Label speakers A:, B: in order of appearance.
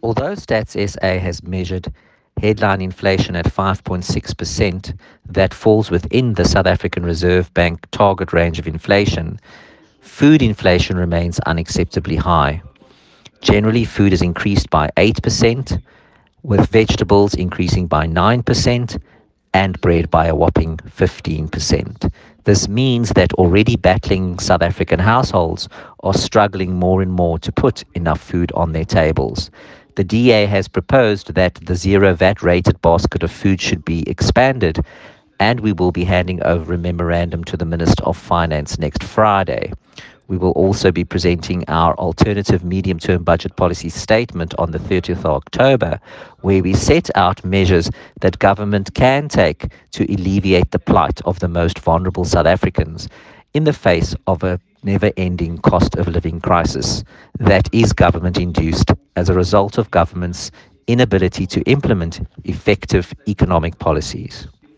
A: Although Stats SA has measured headline inflation at 5.6%, that falls within the South African Reserve Bank target range of inflation, food inflation remains unacceptably high. Generally, food has increased by 8%, with vegetables increasing by 9% and bread by a whopping 15%. This means that already battling South African households are struggling more and more to put enough food on their tables. The DA has proposed that the zero VAT rated basket of food should be expanded, and we will be handing over a memorandum to the Minister of Finance next Friday. We will also be presenting our alternative medium-term budget policy statement on the 30th of October, where we set out measures that government can take to alleviate the plight of the most vulnerable South Africans in the face of a never-ending cost of living crisis that is government-induced as a result of government's inability to implement effective economic policies.